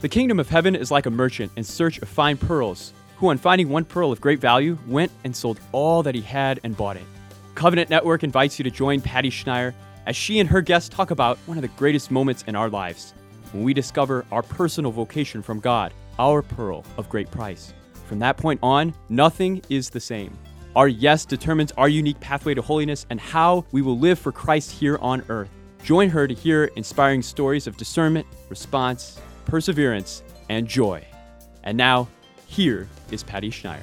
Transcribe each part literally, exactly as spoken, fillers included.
The kingdom of heaven is like a merchant in search of fine pearls, who on finding one pearl of great value, went and sold all that he had and bought it. Covenant Network invites you to join Patty Schneier as she and her guests talk about one of the greatest moments in our lives, when we discover our personal vocation from God, our pearl of great price. From that point on, nothing is the same. Our yes determines our unique pathway to holiness and how we will live for Christ here on earth. Join her to hear inspiring stories of discernment, response, perseverance, and joy. And now, here is Patty Schneier.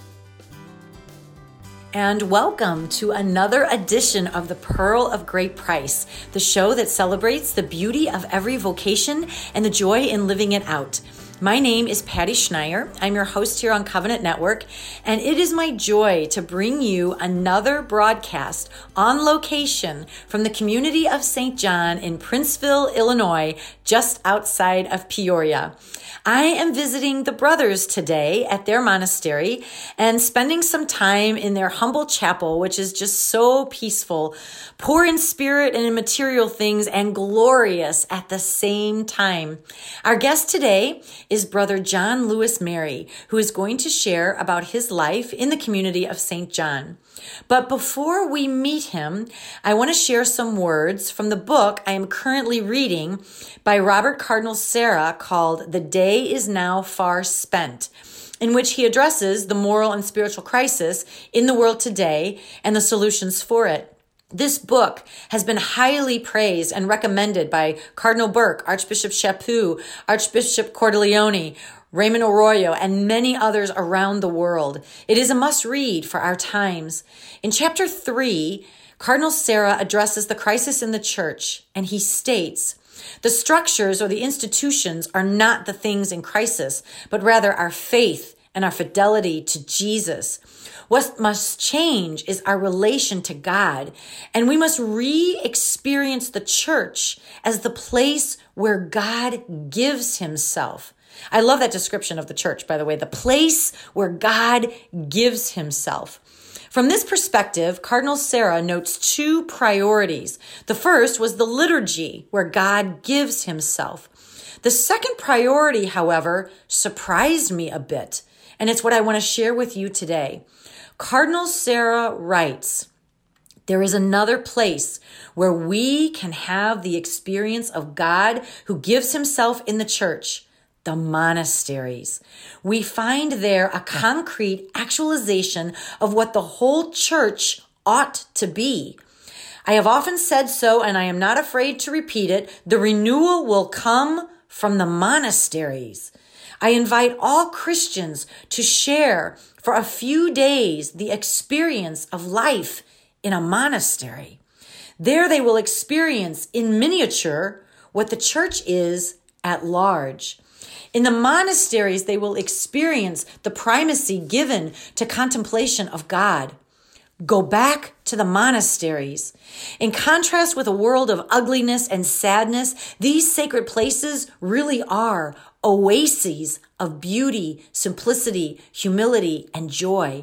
And welcome to another edition of The Pearl of Great Price, the show that celebrates the beauty of every vocation and the joy in living it out. My name is Patty Schneier. I'm your host here on Covenant Network, and it is my joy to bring you another broadcast on location from the community of Saint John in Princeville, Illinois, just outside of Peoria. I am visiting the brothers today at their monastery and spending some time in their humble chapel, which is just so peaceful, poor in spirit and in material things, and glorious at the same time. Our guest today is Brother John Lewis Mary, who is going to share about his life in the community of Saint John. But before we meet him, I want to share some words from the book I am currently reading by Robert Cardinal Sarah called The Day is Now Far Spent, in which he addresses the moral and spiritual crisis in the world today and the solutions for it. This book has been highly praised and recommended by Cardinal Burke, Archbishop Chaput, Archbishop Cordileone, Raymond Arroyo, and many others around the world. It is a must-read for our times. In chapter three, Cardinal Sarah addresses the crisis in the church, and he states, "The structures or the institutions are not the things in crisis, but rather our faith and our fidelity to Jesus. What must change is our relation to God, and we must re-experience the church as the place where God gives himself." I love that description of the church, by the way, the place where God gives himself. From this perspective, Cardinal Sarah notes two priorities. The first was the liturgy, where God gives himself. The second priority, however, surprised me a bit, and it's what I want to share with you today. Cardinal Sarah writes, "There is another place where we can have the experience of God who gives himself in the church, the monasteries. We find there a concrete actualization of what the whole church ought to be. I have often said so, and I am not afraid to repeat it. The renewal will come from the monasteries. I invite all Christians to share for a few days the experience of life in a monastery. There they will experience in miniature what the church is at large. In the monasteries, they will experience the primacy given to contemplation of God. Go back to the monasteries. In contrast with a world of ugliness and sadness, these sacred places really are oases of beauty, simplicity, humility, and joy.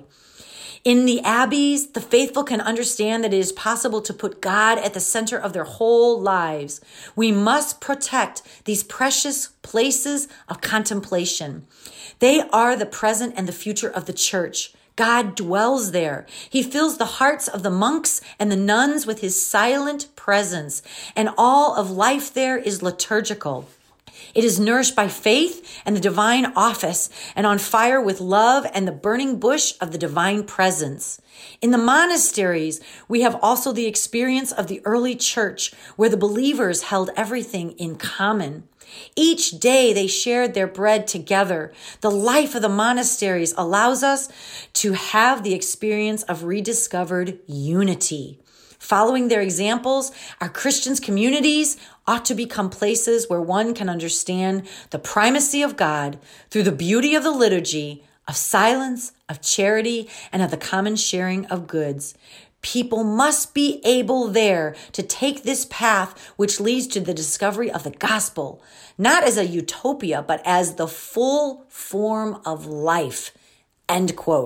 In the abbeys, the faithful can understand that it is possible to put God at the center of their whole lives. We must protect these precious places of contemplation. They are the present and the future of the church. God dwells there. He fills the hearts of the monks and the nuns with his silent presence, and all of life there is liturgical. It is nourished by faith and the divine office, and on fire with love and the burning bush of the divine presence. In the monasteries, we have also the experience of the early church, where the believers held everything in common. Each day they shared their bread together. The life of the monasteries allows us to have the experience of rediscovered unity. Following their examples, our Christians' communities ought to become places where one can understand the primacy of God through the beauty of the liturgy, of silence, of charity, and of the common sharing of goods. People must be able there to take this path which leads to the discovery of the gospel, not as a utopia, but as the full form of life. End quote.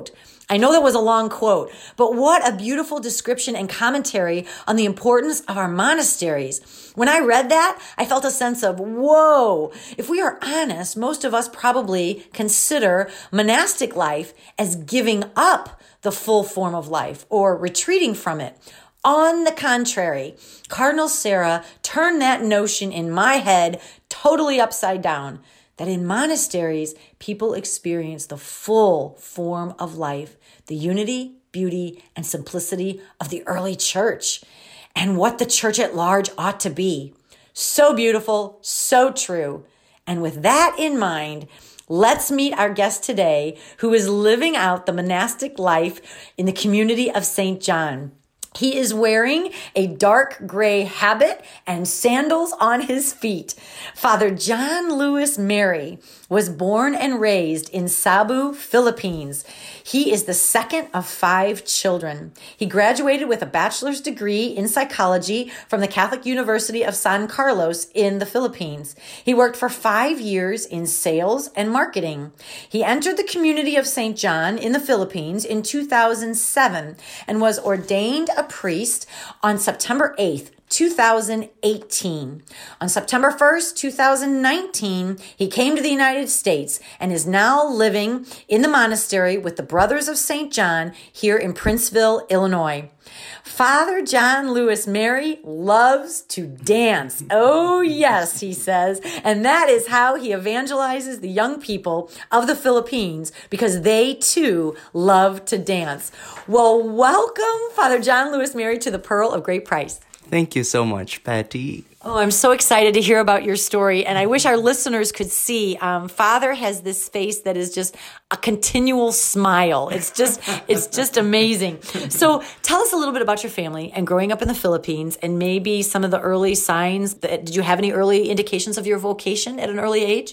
I know that was a long quote, but what a beautiful description and commentary on the importance of our monasteries. When I read that, I felt a sense of, whoa. If we are honest, most of us probably consider monastic life as giving up the full form of life or retreating from it. On the contrary, Cardinal Sarah turned that notion in my head totally upside down, that in monasteries, people experience the full form of life, the unity, beauty, and simplicity of the early church, and what the church at large ought to be. So beautiful, so true. And with that in mind, let's meet our guest today, who is living out the monastic life in the community of Saint John. He is wearing a dark gray habit and sandals on his feet. Father John Lewis Mary was born and raised in Cebu, Philippines. He is the second of five children. He graduated with a bachelor's degree in psychology from the Catholic University of San Carlos in the Philippines. He worked for five years in sales and marketing. He entered the community of Saint John in the Philippines in two thousand seven and was ordained a priest on September eighth, two thousand eighteen. On September first, two thousand nineteen, he came to the United States and is now living in the monastery with the Brothers of Saint John here in Princeville, Illinois. Father John Lewis Mary loves to dance. Oh, yes, he says. And that is how he evangelizes the young people of the Philippines, because they too love to dance. Well, welcome, Father John Lewis Mary, to the Pearl of Great Price. Thank you so much, Patty. Oh, I'm so excited to hear about your story. And I wish our listeners could see. Um, Father has this face that is just a continual smile. It's just, it's just amazing. So tell us a little bit about your family and growing up in the Philippines and maybe some of the early signs. That, did you have any early indications of your vocation at an early age?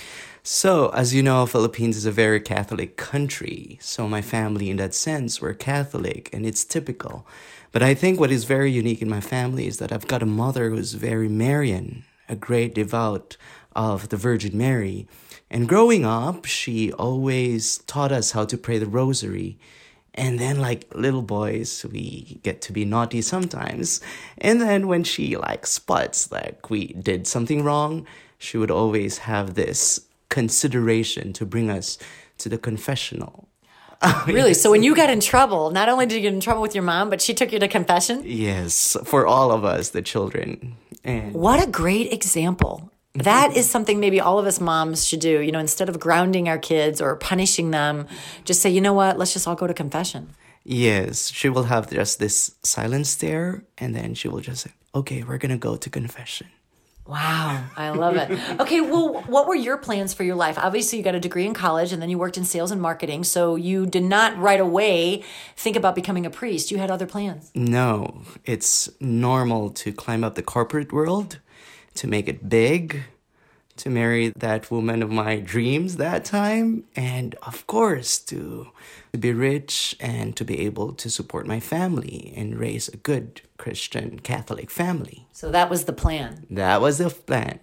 So, as you know, Philippines is a very Catholic country. So my family, in that sense, were Catholic, and it's typical. But I think what is very unique in my family is that I've got a mother who's very Marian, a great devout of the Virgin Mary. And growing up, she always taught us how to pray the rosary. And then, like little boys, we get to be naughty sometimes. And then when she, like, spots like we did something wrong, she would always have this consideration to bring us to the confessional. Really? So when you got in trouble, not only did you get in trouble with your mom, but she took you to confession? Yes, for all of us, the children. And what a great example. That is something maybe all of us moms should do. You know, instead of grounding our kids or punishing them, just say, you know what, let's just all go to confession. Yes, she will have just this silent stare, and then she will just say, okay, we're going to go to confession. Wow, I love it. Okay, well, what were your plans for your life? Obviously, you got a degree in college and then you worked in sales and marketing. So you did not right away think about becoming a priest. You had other plans. No, it's normal to climb up the corporate world, to make it big, to marry that woman of my dreams that time, and of course, to, to be rich and to be able to support my family and raise a good Christian Catholic family. So that was the plan. That was the plan.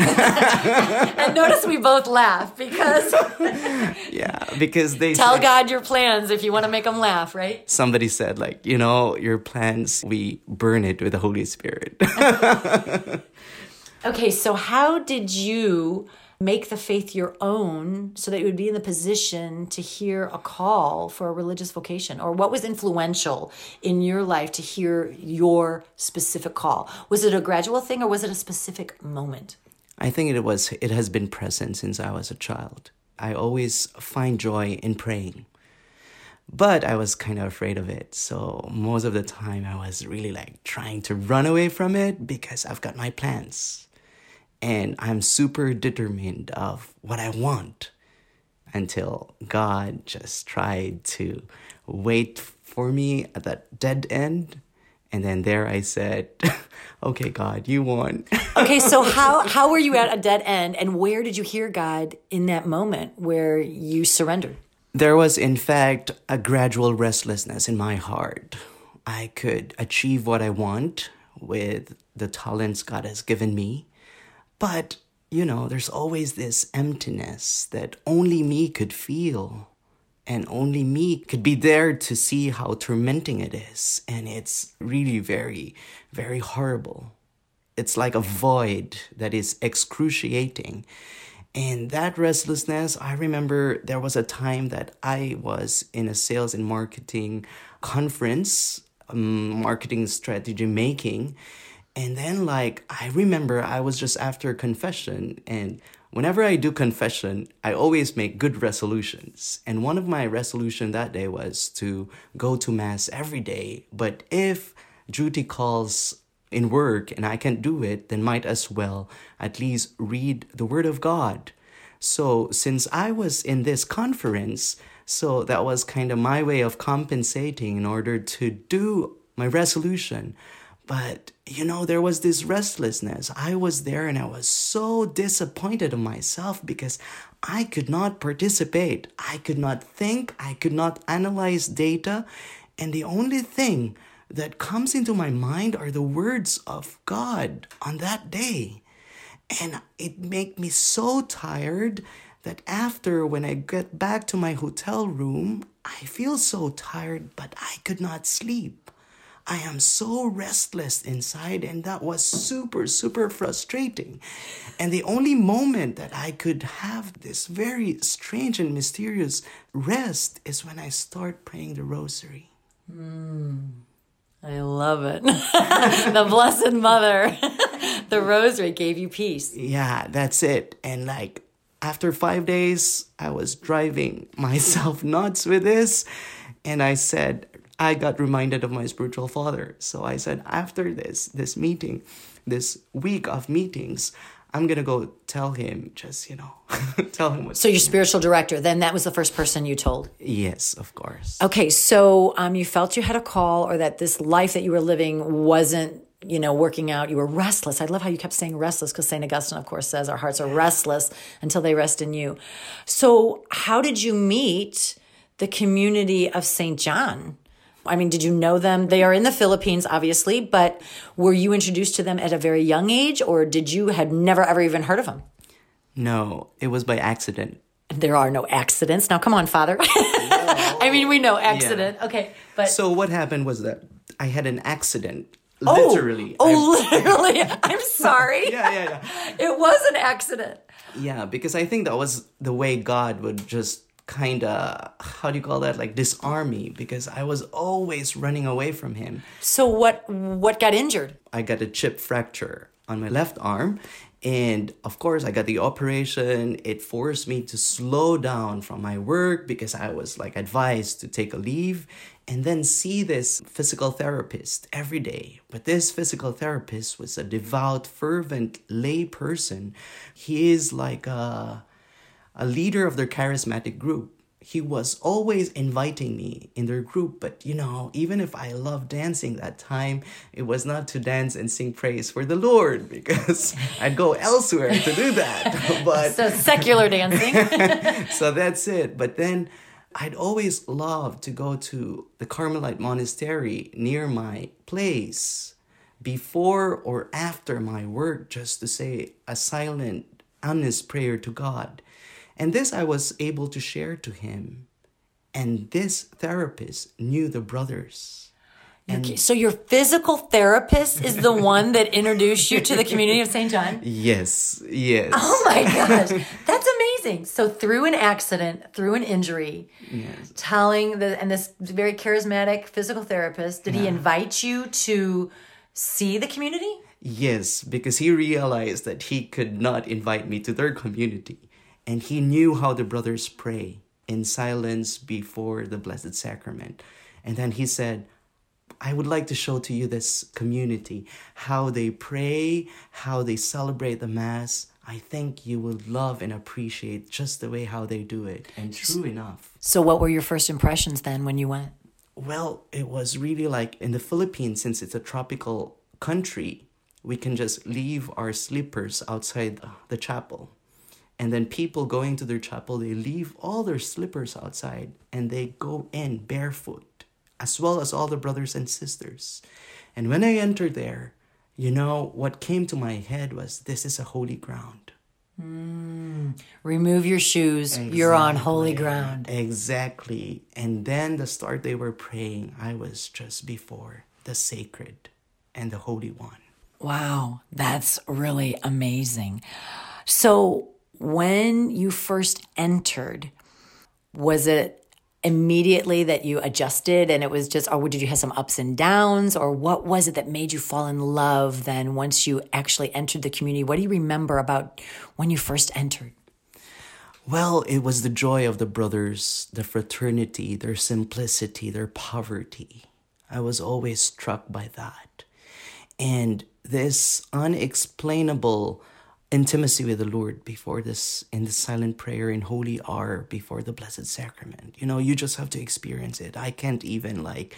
And notice we both laugh because... yeah, because they Tell said, God your plans if you want to make them laugh, right? Somebody said, like, you know, your plans, we burn it with the Holy Spirit. Okay, so how did you make the faith your own so that you would be in the position to hear a call for a religious vocation? Or what was influential in your life to hear your specific call? Was it a gradual thing or was it a specific moment? I think it was. It has been present since I was a child. I always find joy in praying. But I was kind of afraid of it. So most of the time I was really like trying to run away from it because I've got my plans. And I'm super determined of what I want until God just tried to wait for me at that dead end. And then there I said, okay, God, you won. Okay, so how, how were you at a dead end and where did you hear God in that moment where you surrendered? There was, in fact, a gradual restlessness in my heart. I could achieve what I want with the talents God has given me. But, you know, there's always this emptiness that only me could feel. And only me could be there to see how tormenting it is. And it's really very, very horrible. It's like a void that is excruciating. And that restlessness, I remember there was a time that I was in a sales and marketing conference, um, marketing strategy making. And then like, I remember I was just after confession, and whenever I do confession, I always make good resolutions. And one of my resolution that day was to go to mass every day. But if duty calls in work and I can't do it, then might as well at least read the Word of God. So since I was in this conference, so that was kind of my way of compensating in order to do my resolution. But, you know, there was this restlessness. I was there and I was so disappointed in myself because I could not participate. I could not think. I could not analyze data. And the only thing that comes into my mind are the words of God on that day. And it made me so tired that after, when I get back to my hotel room, I feel so tired, but I could not sleep. I am so restless inside, and that was super, super frustrating. And the only moment that I could have this very strange and mysterious rest is when I start praying the rosary. Mm, I love it. The Blessed Mother. The rosary gave you peace. Yeah, that's it. And like, after five days, I was driving myself nuts with this. And I said, I got reminded of my spiritual father. So I said, after this, this meeting, this week of meetings, I'm going to go tell him, just, you know, tell him what. So your spiritual director, then that was the first person you told? Yes, of course. Okay, so um, you felt you had a call, or that this life that you were living wasn't, you know, working out. You were restless. I love how you kept saying restless, because Saint Augustine, of course, says our hearts are restless until they rest in you. So how did you meet the community of Saint John? I mean, did you know them? They are in the Philippines, obviously, but were you introduced to them at a very young age, or did you had never ever even heard of them? No, it was by accident. There are no accidents. Now, come on, Father. I mean, we know accident. Yeah. Okay, but so what happened was that I had an accident. Oh, literally. Oh, literally. I'm sorry. yeah, yeah, yeah. It was an accident. Yeah, because I think that was the way God would just kind of, how do you call that, like disarm me, because I was always running away from him. So what what got injured? I got a chip fracture on my left arm, and of course I got the operation. It forced me to slow down from my work because I was like advised to take a leave and then see this physical therapist every day. But this physical therapist was a devout, fervent lay person. He is like a a leader of their charismatic group. He was always inviting me in their group, but you know, even if I loved dancing that time, it was not to dance and sing praise for the Lord, because I'd go elsewhere to do that. But so secular dancing. So that's it. But then I'd always love to go to the Carmelite monastery near my place before or after my work, just to say a silent, honest prayer to God. And this I was able to share to him. And this therapist knew the brothers. And okay, so your physical therapist is the one that introduced you to the community of Saint John? Yes, yes. Oh my gosh, that's amazing. So through an accident, through an injury, yes. telling the and this very charismatic physical therapist, did yeah. he invite you to see the community? Yes, because he realized that he could not invite me to their community. And he knew how the brothers pray in silence before the Blessed Sacrament. And then he said, I would like to show to you this community, how they pray, how they celebrate the Mass. I think you will love and appreciate just the way how they do it. And true enough. So what were your first impressions then when you went? Well, it was really like in the Philippines, since it's a tropical country, we can just leave our slippers outside the chapel. And then people going to their chapel, they leave all their slippers outside and they go in barefoot, as well as all the brothers and sisters. And when I entered there, you know, what came to my head was, this is a holy ground. Mm. Remove your shoes. Exactly. You're on holy ground. Exactly. And then the start they were praying, I was just before the sacred and the Holy One. Wow, that's really amazing. So when you first entered, was it immediately that you adjusted and it was just, or did you have some ups and downs, or what was it that made you fall in love then once you actually entered the community? What do you remember about when you first entered? Well, it was the joy of the brothers, the fraternity, their simplicity, their poverty. I was always struck by that. And this unexplainable intimacy with the Lord before this, in the silent prayer, in holy hour, before the Blessed Sacrament. You know, you just have to experience it. I can't even like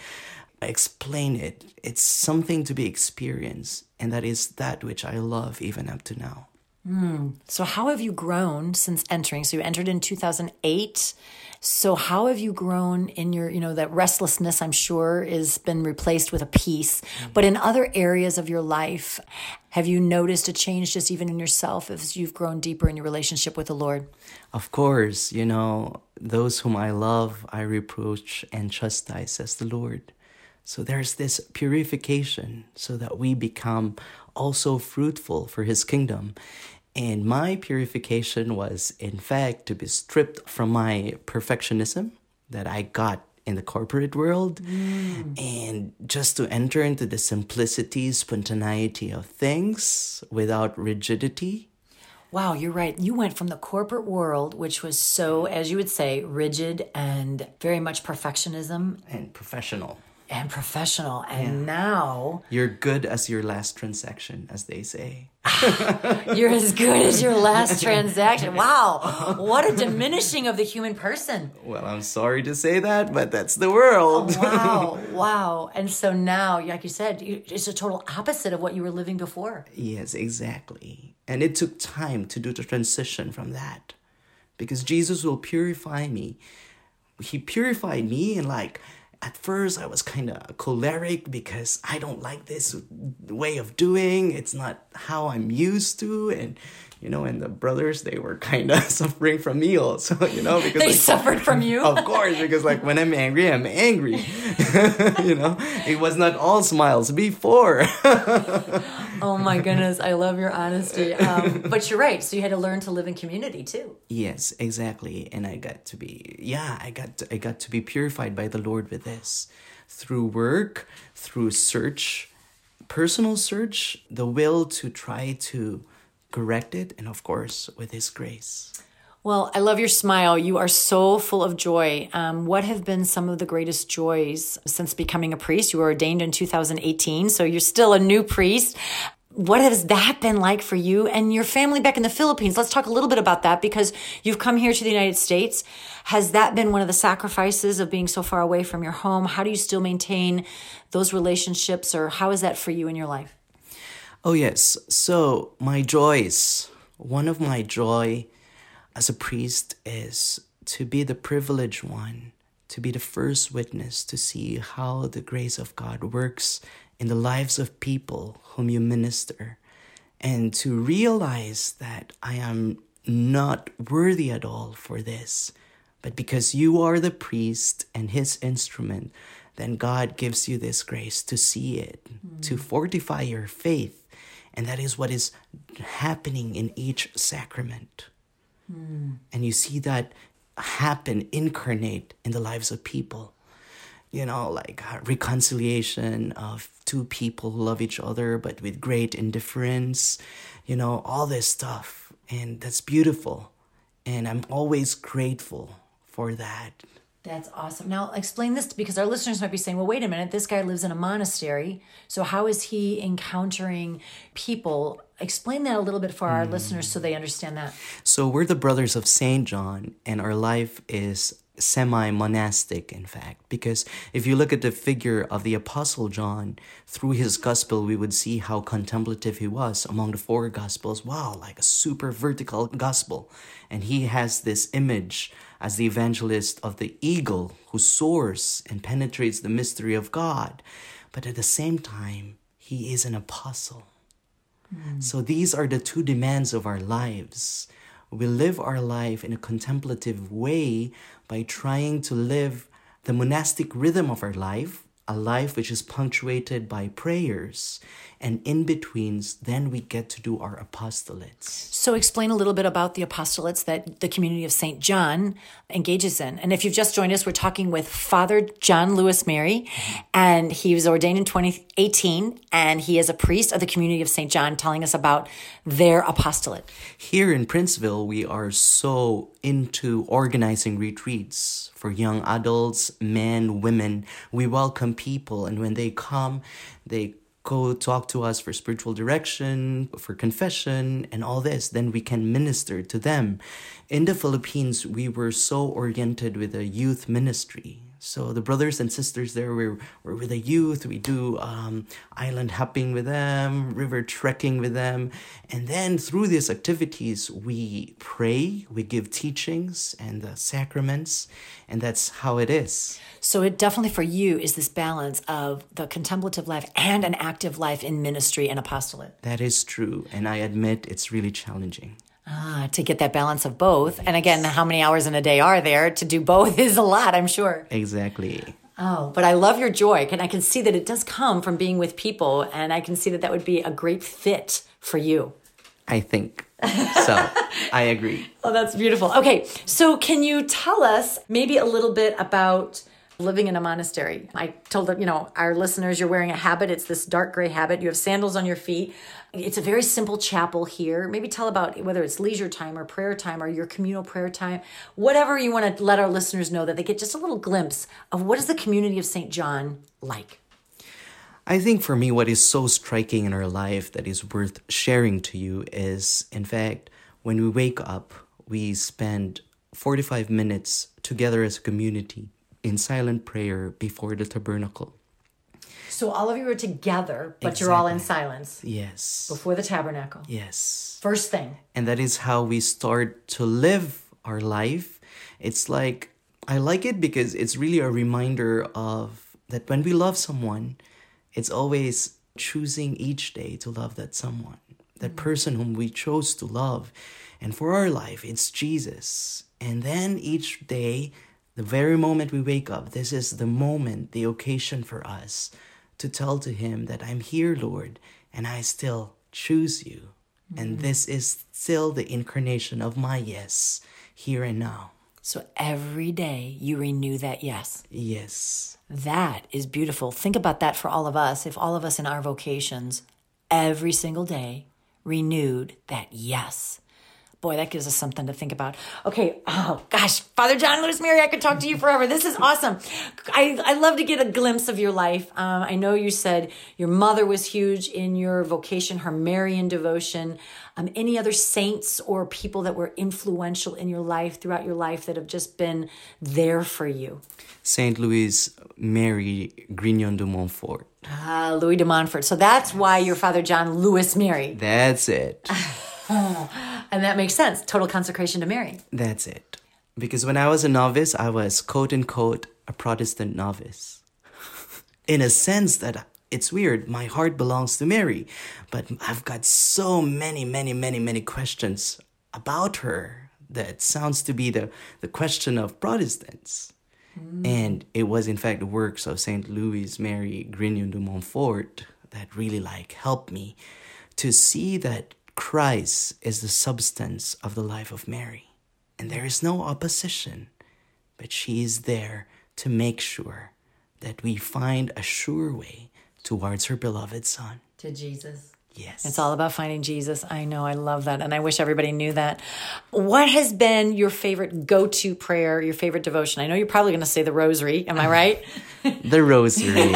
explain it. It's something to be experienced. And that is that which I love even up to now. Mm. So how have you grown since entering? So you entered in two thousand eight. So how have you grown in your, you know, that restlessness, I'm sure, has been replaced with a peace. Mm-hmm. But in other areas of your life, have you noticed a change just even in yourself as you've grown deeper in your relationship with the Lord? Of course, you know, those whom I love, I reproach and chastise, says the Lord. So there's this purification so that we become also fruitful for His kingdom. And my purification was, in fact, to be stripped from my perfectionism that I got in the corporate world, mm. and just to enter into the simplicity, spontaneity of things without rigidity. Wow, you're right. You went from the corporate world, which was so, as you would say, rigid and very much perfectionism. And professional. And professional. And yeah. Now... You're good as your last transaction, as they say. You're as good as your last transaction. Wow. What a diminishing of the human person. Well, I'm sorry to say that, but that's the world. Oh, wow. Wow. And so now, like you said, it's a total opposite of what you were living before. Yes, exactly. And it took time to do the transition from that. Because Jesus will purify me. He purified me and like... At first, I was kind of choleric because I don't like this way of doing. It's not how I'm used to. And, you know, and the brothers, they were kind of suffering from me also, you know. because They like, suffered from you? Of course, because like when I'm angry, I'm angry. You know, it was not all smiles before. Oh my goodness, I love your honesty. Um, but you're right. So you had to learn to live in community too. Yes, exactly. And I got to be, yeah, I got to, I got to be purified by the Lord with this. Through work, through search, personal search, the will to try to correct it, and of course, with His grace. Well, I love your smile. You are so full of joy. Um, what have been some of the greatest joys since becoming a priest? You were ordained in two thousand eighteen, so you're still a new priest. What has that been like for you and your family back in the Philippines? Let's talk a little bit about that because you've come here to the United States. Has that been one of the sacrifices of being so far away from your home? How do you still maintain those relationships, or how is that for you in your life? Oh, yes. So my joys, one of my joy as a priest is to be the privileged one, to be the first witness to see how the grace of God works in the lives of people whom you minister, and to realize that I am not worthy at all for this, but because you are the priest and His instrument, then God gives you this grace to see it, mm. to fortify your faith, and that is what is happening in each sacrament. Mm. And you see that happen, incarnate in the lives of people. You know, like reconciliation of two people who love each other, but with great indifference, you know, all this stuff. And that's beautiful. And I'm always grateful for that. That's awesome. Now, explain this, because our listeners might be saying, well, wait a minute, this guy lives in a monastery. So how is he encountering people? Explain that a little bit for our mm. listeners so they understand that. So we're the Brothers of Saint John, and our life is semi-monastic, in fact, because if you look at the figure of the Apostle John, through his gospel, we would see how contemplative he was among the four gospels. Wow, like a super vertical gospel. And he has this image as the evangelist of the eagle who soars and penetrates the mystery of God. But at the same time, he is an apostle. Mm. So these are the two demands of our lives. We live our life in a contemplative way by trying to live the monastic rhythm of our life, a life which is punctuated by prayers, and in betweens, then we get to do our apostolates. So explain a little bit about the apostolates that the community of Saint John engages in. And if you've just joined us, we're talking with Father John Lewis Mary, and he was ordained in twenty eighteen, and he is a priest of the community of Saint John, telling us about their apostolate. Here in Princeville, we are so into organizing retreats for young adults, men, women. We welcome people, and when they come, they go talk to us for spiritual direction, for confession, and all this. Then we can minister to them. In the Philippines, we were so oriented with a youth ministry. So the brothers and sisters there were, were with the youth. We do um, island hopping with them, river trekking with them. And then through these activities, we pray, we give teachings and the sacraments. And that's how it is. So it definitely for you is this balance of the contemplative life and an active life in ministry and apostolate. That is true. And I admit it's really challenging. Ah, to get that balance of both. And again, how many hours in a day are there? To do both is a lot, I'm sure. Exactly. Oh, but I love your joy. And I can see that it does come from being with people. And I can see that that would be a great fit for you. I think so. I agree. Oh, that's beautiful. Okay, so can you tell us maybe a little bit about living in a monastery? I told them, you know, our listeners, you're wearing a habit. It's this dark gray habit. You have sandals on your feet. It's a very simple chapel here. Maybe tell about whether it's leisure time or prayer time or your communal prayer time, whatever you want to let our listeners know, that they get just a little glimpse of what is the community of Saint John like. I think for me, what is so striking in our life that is worth sharing to you is, in fact, when we wake up, we spend forty-five minutes together as a community in silent prayer before the tabernacle. So all of you are together, but Exactly. you're all in silence. Yes. Before the tabernacle. Yes. First thing. And that is how we start to live our life. It's like, I like it because it's really a reminder of that when we love someone, it's always choosing each day to love that someone, that mm-hmm. person whom we chose to love. And for our life, it's Jesus. And then each day, the very moment we wake up, this is the moment, the occasion for us to tell to him that I'm here, Lord, and I still choose you. Mm-hmm. And this is still the incarnation of my yes, here and now. So every day you renew that yes. Yes. That is beautiful. Think about that for all of us. If all of us in our vocations, every single day, renewed that yes. Boy, that gives us something to think about. Okay, oh gosh, Father John Lewis Mary, I could talk to you forever. This is awesome. I, I love to get a glimpse of your life. Um, I know you said your mother was huge in your vocation, her Marian devotion. Um, any other saints or people that were influential in your life, throughout your life, that have just been there for you? Saint Louis Mary Grignon de Montfort. Ah, Louis de Montfort. So that's why you're Father John Lewis Mary. That's it. And that makes sense. Total consecration to Mary. That's it. Because when I was a novice, I was quote-unquote a Protestant novice. In a sense that it's weird. My heart belongs to Mary. But I've got so many, many, many, many questions about her that sounds to be the, the question of Protestants. Mm. And it was, in fact, the works of Saint Louis Mary Grignon de Montfort that really, like, helped me to see that Christ is the substance of the life of Mary. And there is no opposition, but she is there to make sure that we find a sure way towards her beloved Son. To Jesus. Yes. It's all about finding Jesus. I know. I love that. And I wish everybody knew that. What has been your favorite go-to prayer, your favorite devotion? I know you're probably going to say the rosary. Am I right? The rosary.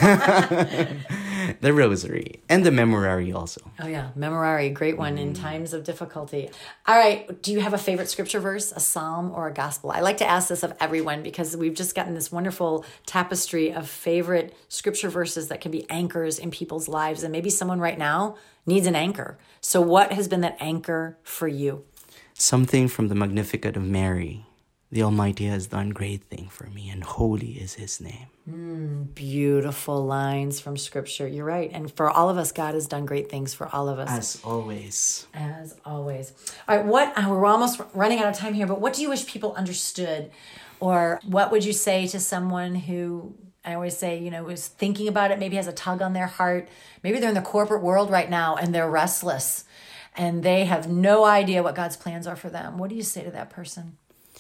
The rosary. And the memorare also. Oh, yeah. Memorare. Great one mm. in times of difficulty. All right. Do you have a favorite scripture verse, a psalm, or a gospel? I like to ask this of everyone because we've just gotten this wonderful tapestry of favorite scripture verses that can be anchors in people's lives. And maybe someone right now needs an anchor. So what has been that anchor for you? Something from the Magnificat of Mary. The Almighty has done great thing for me, and holy is his name. Mm, beautiful lines from Scripture. You're right. And for all of us, God has done great things for all of us. As always. As always. All right, what, uh, we're almost running out of time here, but what do you wish people understood? Or what would you say to someone who, I always say, you know, is thinking about it, maybe has a tug on their heart. Maybe they're in the corporate world right now and they're restless and they have no idea what God's plans are for them. What do you say to that person?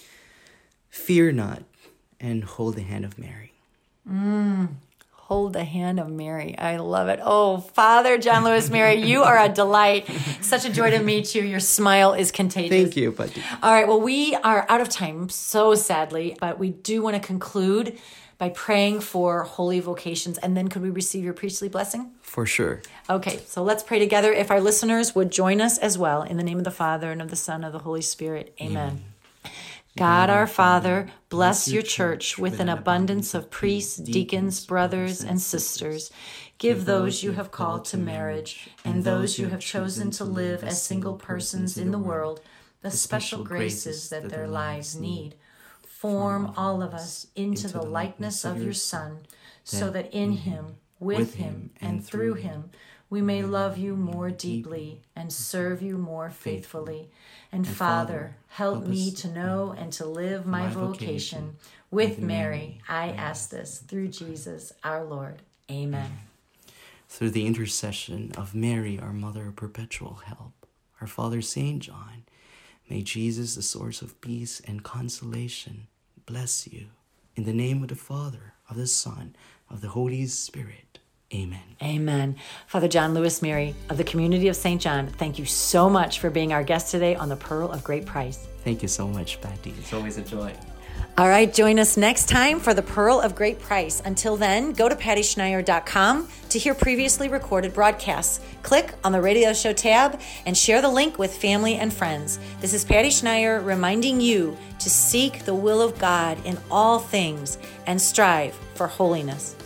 Fear not, and hold the hand of Mary. Mm, hold the hand of Mary. I love it. Oh, Father John Lewis Mary, you are a delight. Such a joy to meet you. Your smile is contagious. Thank you, buddy. All right, well, we are out of time, so sadly, but we do want to conclude by praying for holy vocations. And then could we receive your priestly blessing? For sure. Okay, so let's pray together. If our listeners would join us as well, in the name of the Father, and of the Son, and of the Holy Spirit. Amen. Amen. God our Father, bless your church with an abundance of priests, deacons, brothers, and sisters. Give those you have called to marriage, and those you have chosen to live as single persons in the world, the special graces that their lives need. Form all of us into the likeness of your Son, so that in him, with him, and through him, we may love you more deeply and serve you more faithfully. And Father, help me to know and to live my vocation. With Mary, I ask this through Jesus our Lord. Amen. Through the intercession of Mary, our Mother of Perpetual Help, our Father Saint John, may Jesus, the source of peace and consolation, bless you. In the name of the Father, of the Son, of the Holy Spirit. Amen. Amen. Father John Lewis Mary of the Community of Saint John, thank you so much for being our guest today on the Pearl of Great Price. Thank you so much, Patty. It's always a joy. All right, join us next time for the Pearl of Great Price. Until then, go to patty schneier dot com to hear previously recorded broadcasts. Click on the radio show tab and share the link with family and friends. This is Patty Schneier reminding you to seek the will of God in all things and strive for holiness.